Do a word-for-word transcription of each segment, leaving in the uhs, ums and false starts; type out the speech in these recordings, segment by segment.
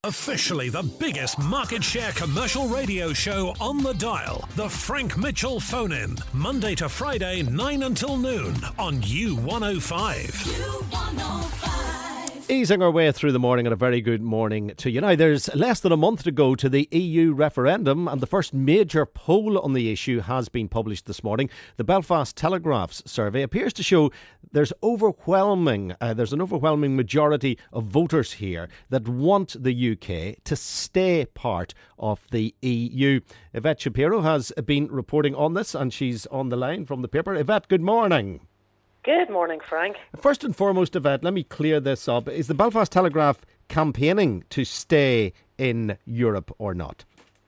Officially the biggest market share commercial radio show on the dial. The Frank Mitchell Phone-In. Monday to Friday, nine until noon on U one oh five. U one oh five. Easing our way through the morning, and a very good morning to you. Now, there's less than a month to go to the E U referendum, and the first major poll on the issue has been published this morning. The Belfast Telegraph's survey appears to show there's overwhelming, uh, there's an overwhelming majority of voters here that want the U K to stay part of the E U. Yvette Shapiro has been reporting on this, and she's on the line from the paper. Yvette, good morning. Good morning, Frank. First and foremost, Yvette, let me clear this up. Is the Belfast Telegraph campaigning to stay in Europe or not?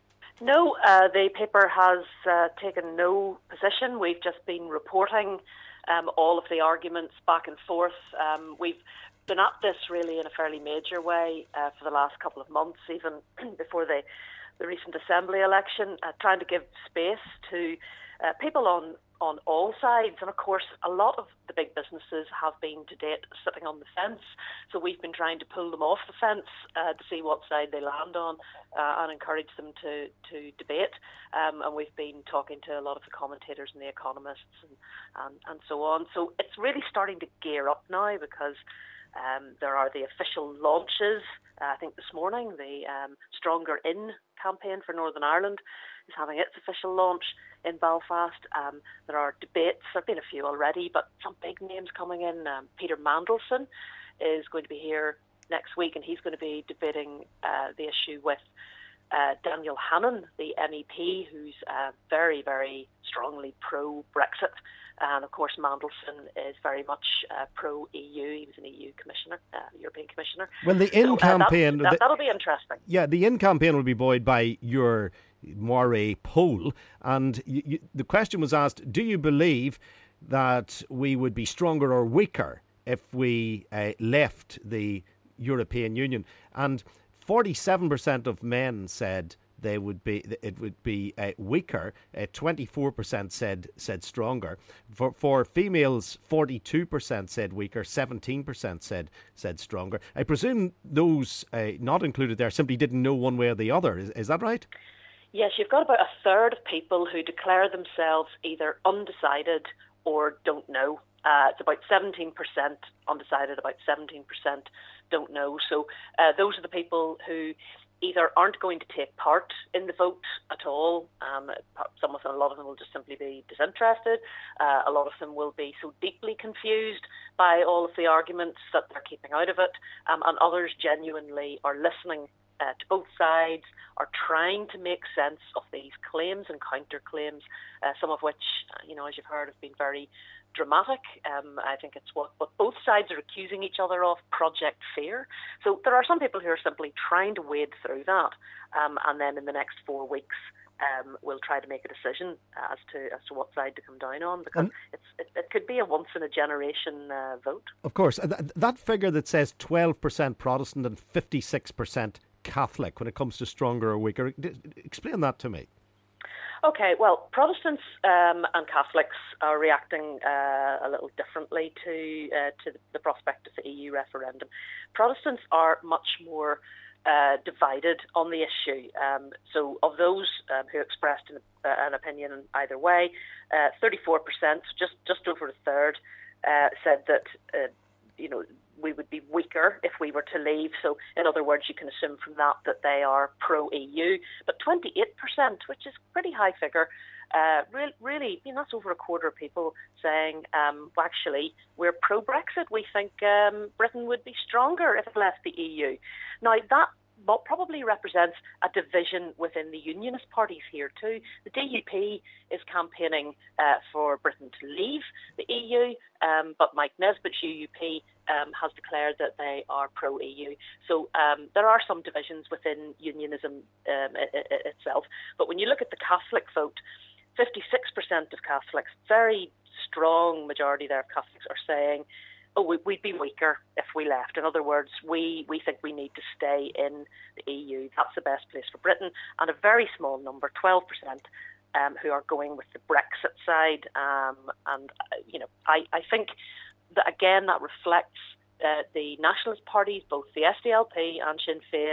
No, uh, the paper has uh, taken no position. We've just been reporting um, all of the arguments back and forth. Um, we've been at this really in a fairly major way uh, for the last couple of months, even before the, the recent Assembly election, uh, trying to give space to uh, people on on all sides. And of course, a lot of the big businesses have been to date sitting on the fence. So we've been trying to pull them off the fence uh, to see what side they land on uh, and encourage them to, to debate. Um, and we've been talking to a lot of the commentators and the economists and, and, and so on. So it's really starting to gear up now because um, there are the official launches. Uh, I think this morning the um, Stronger In campaign for Northern Ireland is having its official launch in Belfast. Um, there are debates. There have been a few already, but some big names coming in. Um, Peter Mandelson is going to be here next week, and he's going to be debating uh, the issue with uh, Daniel Hannan, the M E P, who's uh, very, very strongly pro-Brexit. And of course, Mandelson is very much uh, pro-E U. He was an E U commissioner, uh, European commissioner. When the in so, uh, campaign, that, that, the, that'll be interesting. Yeah, the in campaign will be buoyed by your Moiré poll, and you, you, the question was asked: do you believe that we would be stronger or weaker if we uh, left the European Union? And forty-seven percent of men said they would be it would be uh, weaker. Uh, twenty-four percent said said stronger. For for females, forty-two percent said weaker. seventeen percent said said stronger. I presume those uh, not included there simply didn't know one way or the other. Is, is that right? Yes, you've got about a third of people who declare themselves either undecided or don't know. Uh, it's about seventeen percent undecided, about seventeen percent don't know. So uh, those are the people who either aren't going to take part in the vote at all. Um, some of them, a lot of them will just simply be disinterested. Uh, a lot of them will be so deeply confused by all of the arguments that they're keeping out of it. Um, and others genuinely are listening Uh, to both sides, are trying to make sense of these claims and counterclaims, uh, some of which, you know, as you've heard, have been very dramatic. Um, I think it's what, what both sides are accusing each other of, Project Fear. So there are some people who are simply trying to wade through that, um, and then in the next four weeks um, we'll try to make a decision as to as to what side to come down on, because it's, it, it could be a once-in-a-generation uh, vote. Of course. Th- that figure that says twelve percent Protestant and fifty-six percent Catholic when it comes to stronger or weaker. D- explain that to me. Okay, well, Protestants um, and Catholics are reacting uh, a little differently to uh, to the, the prospect of the E U referendum. Protestants are much more uh, divided on the issue. Um, so of those um, who expressed an, uh, an opinion either way, uh, thirty-four percent, just, just over a third, uh, said that uh, you know, we would be weaker if we were to leave. So, in other words, you can assume from that that they are pro-E U. But twenty-eight percent, which is a pretty high figure, uh, re- really, you know, that's over a quarter of people saying, um, well, actually, we're pro-Brexit. We think um, Britain would be stronger if it left the E U. Now, that what probably represents a division within the unionist parties here too. The D U P is campaigning uh, for Britain to leave the E U, um, but Mike Nesbitt's U U P um, has declared that they are pro-E U. So um, there are some divisions within unionism um, I- I- itself. But when you look at the Catholic vote, fifty-six percent of Catholics, very strong majority there of Catholics, are saying, oh, we'd be weaker if we left. In other words, we, we think we need to stay in the E U. That's the best place for Britain. And a very small number, twelve percent, um, who are going with the Brexit side. Um, and, uh, you know, I, I think that, again, that reflects uh, the nationalist parties, both the S D L P and Sinn Féin,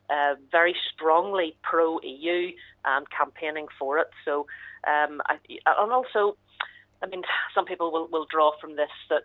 uh, very strongly pro-E U and campaigning for it. So, um, I, and also, I mean, some people will, will draw from this that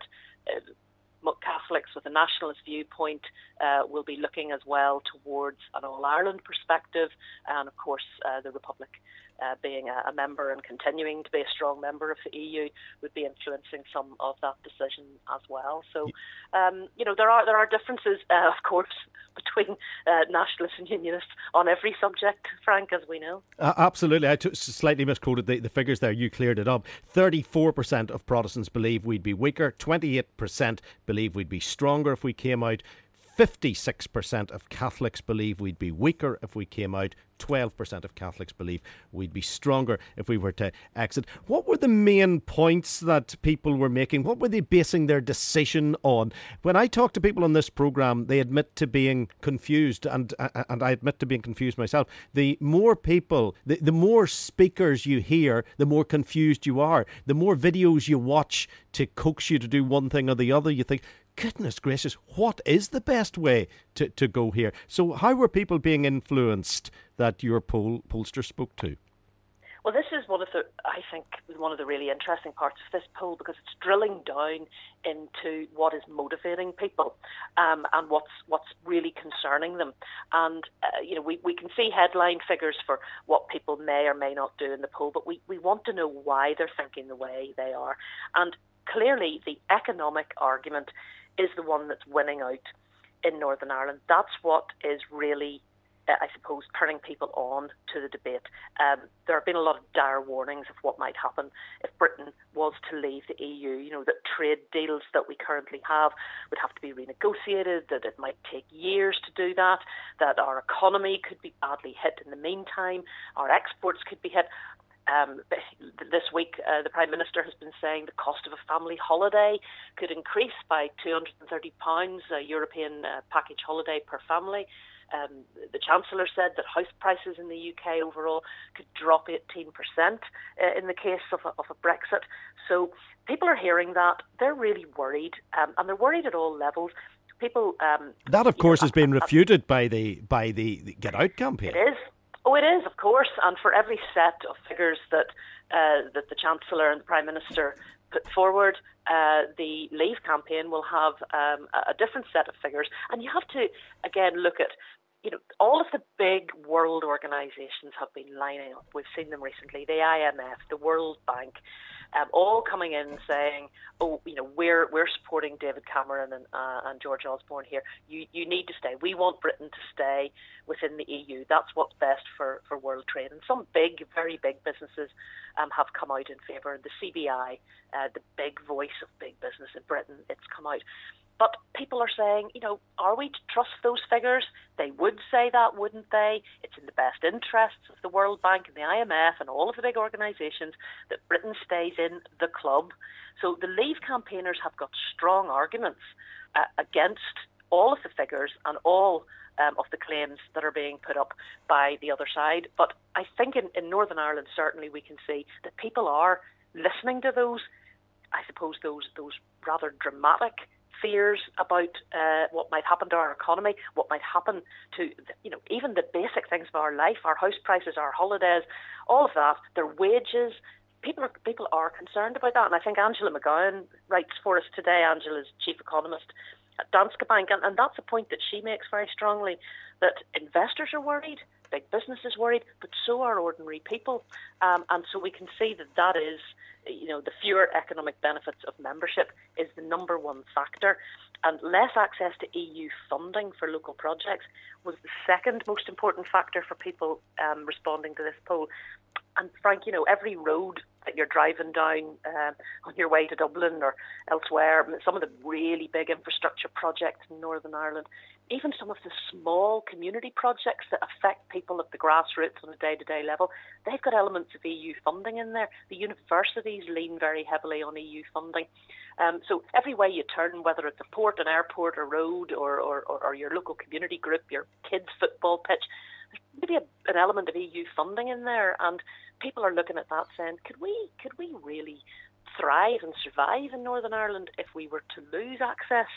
uh, Catholics with a nationalist viewpoint uh, will be looking as well towards an All-Ireland perspective, and of course uh, the Republic uh, being a, a member and continuing to be a strong member of the E U would be influencing some of that decision as well. So, um, you know, there are there are differences, uh, of course, between uh, nationalists and unionists on every subject, Frank, as we know. Uh, absolutely. I t- slightly misquoted the, the figures there. You cleared it up. thirty-four percent of Protestants believe we'd be weaker. twenty-eight percent believe we'd be stronger if we came out. fifty-six percent of Catholics believe we'd be weaker if we came out. twelve percent of Catholics believe we'd be stronger if we were to exit. What were the main points that people were making? What were they basing their decision on? When I talk to people on this programme, they admit to being confused, and and I admit to being confused myself. The more people, the, the more speakers you hear, the more confused you are. The more videos you watch to coax you to do one thing or the other, you think, goodness gracious, what is the best way to, to go here? So how were people being influenced that your poll, pollster spoke to? Well, this is one of the, I think, one of the really interesting parts of this poll, because it's drilling down into what is motivating people um, and what's what's really concerning them. And, uh, you know, we, we can see headline figures for what people may or may not do in the poll, but we, we want to know why they're thinking the way they are. And clearly the economic argument is the one that's winning out in Northern Ireland. That's what is really, uh, I suppose, turning people on to the debate. Um, there have been a lot of dire warnings of what might happen if Britain was to leave the E U. You know, that trade deals that we currently have would have to be renegotiated, that it might take years to do that, that our economy could be badly hit in the meantime, our exports could be hit. Um, this week, uh, the Prime Minister has been saying the cost of a family holiday could increase by two hundred thirty pounds, a European uh, package holiday per family. Um, the Chancellor said that house prices in the U K overall could drop eighteen percent uh, in the case of a, of a Brexit. So people are hearing that. They're really worried, um, and they're worried at all levels. People um, That, of course, know, has been uh, refuted by the by the, the Get Out campaign. It is. Oh, it is, of course, and for every set of figures that uh, that the Chancellor and the Prime Minister put forward, uh, the Leave campaign will have um, a different set of figures. And you have to, again, look at, you know, all of the big world organisations have been lining up. We've seen them recently, the I M F, the World Bank, um, all coming in saying, oh, you know, we're we're supporting David Cameron and uh, and George Osborne here. You you need to stay. We want Britain to stay within the E U. That's what's best for, for world trade. And some big, very big businesses um, have come out in favour. The C B I, uh, the big voice of big business in Britain, it's come out. But people are saying, you know, are we to trust those figures? They would say that, wouldn't they? It's in the best interests of the World Bank and the I M F and all of the big organisations that Britain stays in the club. So the Leave campaigners have got strong arguments uh, against all of the figures and all um, of the claims that are being put up by the other side. But I think in, in Northern Ireland, certainly we can see that people are listening to those, I suppose, those those rather dramatic fears about uh, what might happen to our economy, what might happen to, you know, even the basic things of our life, our house prices, our holidays, all of that, their wages. People are, people are concerned about that. And I think Angela McGowan writes for us today. Angela's chief economist at Danske Bank. And, and that's a point that she makes very strongly, that investors are worried, big business is worried, but so are ordinary people. Um, and so we can see that that is, you know, the fewer economic benefits of membership is the number one factor. And less access to E U funding for local projects was the second most important factor for people um, responding to this poll. And Frank, you know, every road that you're driving down uh, on your way to Dublin or elsewhere, some of the really big infrastructure projects in Northern Ireland, even some of the small community projects that affect people at the grassroots on a day-to-day level, they've got elements of E U funding in there. The universities lean very heavily on E U funding. Um, so every way you turn, whether it's a port, an airport, a road, or, or, or your local community group, your kids' football pitch, there's maybe a, an element of E U funding in there, and people are looking at that saying, could we could we really thrive and survive in Northern Ireland if we were to lose access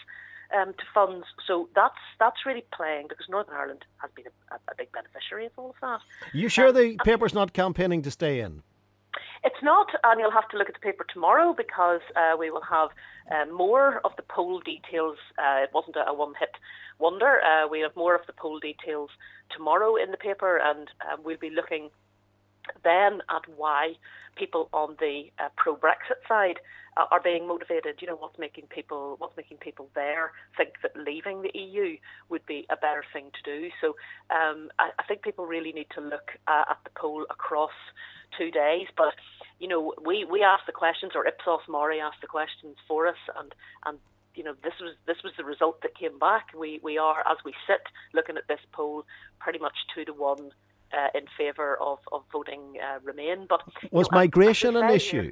um, to funds. So that's that's really playing, because Northern Ireland has been a, a big beneficiary of all of that. You sure um, the paper's not campaigning to stay in? It's not, and you'll have to look at the paper tomorrow, because uh, we will have uh, more of the poll details. Uh, it wasn't a, a one-hit wonder. Uh, we have more of the poll details tomorrow in the paper, and uh, we'll be looking then at why people on the uh, pro-Brexit side uh, are being motivated. You know, what's making people what's making people there think that leaving the E U would be a better thing to do. So um, I, I think people really need to look uh, at the poll across two days. But you know, we we asked the questions, or Ipsos Mori asked the questions for us, and and. You know, this was this was the result that came back. We we are, as we sit looking at this poll, pretty much two to one uh, in favour of of voting uh, Remain. But was you know, migration an issue?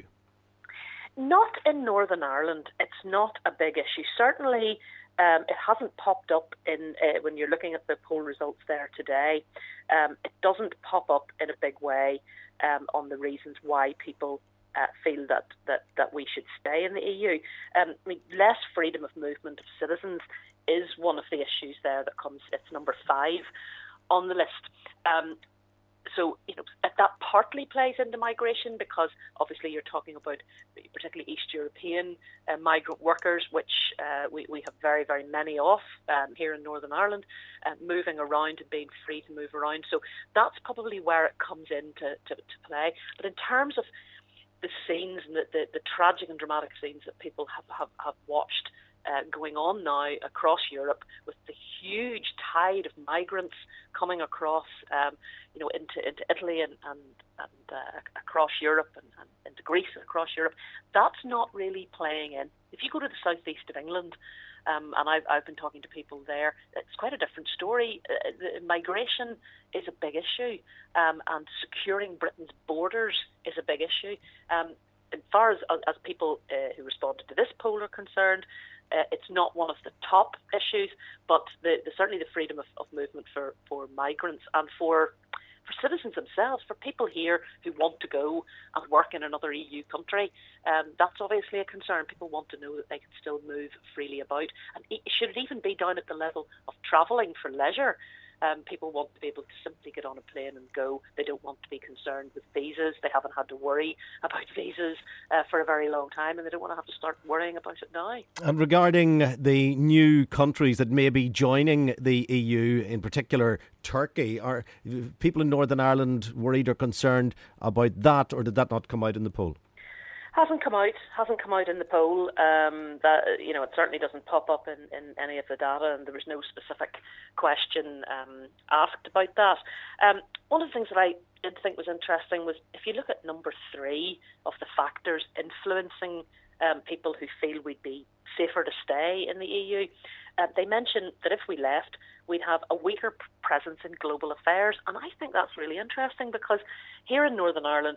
Not in Northern Ireland. It's not a big issue. Certainly, um, it hasn't popped up in uh, when you're looking at the poll results there today. Um, it doesn't pop up in a big way um, on the reasons why people Uh, feel that, that, that we should stay in the E U. Um, I mean, less freedom of movement of citizens is one of the issues there that comes. It's number five on the list. Um, so, you know, that partly plays into migration, because obviously you're talking about particularly East European uh, migrant workers, which uh, we, we have very, very many of um, here in Northern Ireland, uh, moving around and being free to move around. So that's probably where it comes into to, to play. But in terms of the scenes and the, the, the tragic and dramatic scenes that people have, have, have watched uh, going on now across Europe, with the huge tide of migrants coming across, um, you know, into, into Italy and, and, and uh, across Europe and, and into Greece and across Europe, that's not really playing in. If you go to the southeast of England, Um, and I've, I've been talking to people there, it's quite a different story. Uh, the migration is a big issue, um, and securing Britain's borders is a big issue. Um, as far as, as people uh, who responded to this poll are concerned, uh, it's not one of the top issues, but the, the, certainly the freedom of, of movement for, for migrants and for for citizens themselves, for people here who want to go and work in another E U country, um, that's obviously a concern. People want to know that they can still move freely about. And it, should it even be down at the level of travelling for leisure? Um, people want to be able to simply get on a plane and go. They don't want to be concerned with visas. They haven't had to worry about visas uh, for a very long time, and they don't want to have to start worrying about it now. And regarding the new countries that may be joining the E U, in particular Turkey, are people in Northern Ireland worried or concerned about that, or did that not come out in the poll? Hasn't come out, hasn't come out in the poll. Um, that you know, it certainly doesn't pop up in, in any of the data, and there was no specific question um, asked about that. Um, one of the things that I did think was interesting was, if you look at number three of the factors influencing um, people who feel we'd be safer to stay in the E U, uh, they mentioned that if we left, we'd have a weaker presence in global affairs, and I think that's really interesting, because here in Northern Ireland,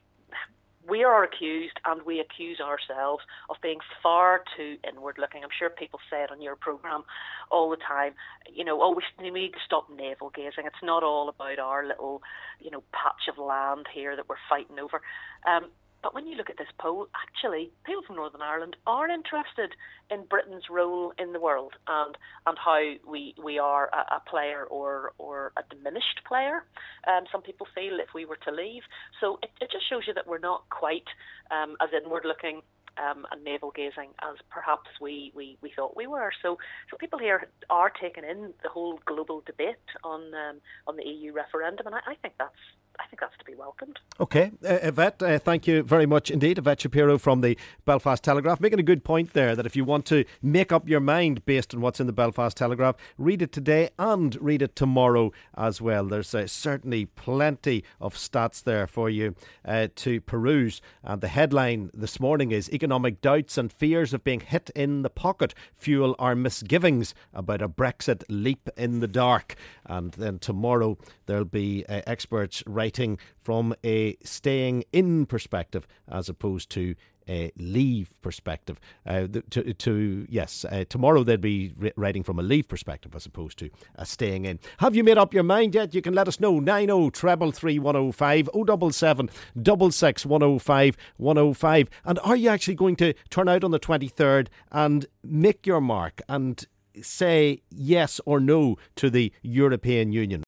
we are accused, and we accuse ourselves, of being far too inward-looking. I'm sure people say it on your programme all the time. You know, oh, we need to stop navel-gazing. It's not all about our little, you know, patch of land here that we're fighting over. Um, But when you look at this poll, actually, people from Northern Ireland are interested in Britain's role in the world, and and how we, we are a, a player or or a diminished player. Um, some people feel if we were to leave. So it, it just shows you that we're not quite um, as inward-looking um, and navel-gazing as perhaps we, we, we thought we were. So so people here are taking in the whole global debate on um, on the E U referendum, and I, I think that's I think that's to be welcomed. OK, uh, Yvette, uh, thank you very much indeed. Yvette Shapiro from the Belfast Telegraph, making a good point there, that if you want to make up your mind based on what's in the Belfast Telegraph, read it today and read it tomorrow as well. There's uh, certainly plenty of stats there for you uh, to peruse. And the headline this morning is, economic doubts and fears of being hit in the pocket fuel our misgivings about a Brexit leap in the dark. And then tomorrow there'll be uh, experts writing writing from a staying in perspective as opposed to a leave perspective. Uh, to, to yes, uh, tomorrow they'll be writing from a leave perspective as opposed to a staying in. Have you made up your mind yet? You can let us know. nine oh three three one oh five, oh seven seven, six six one oh five, one oh five. And are you actually going to turn out on the twenty-third and make your mark and say yes or no to the European Union?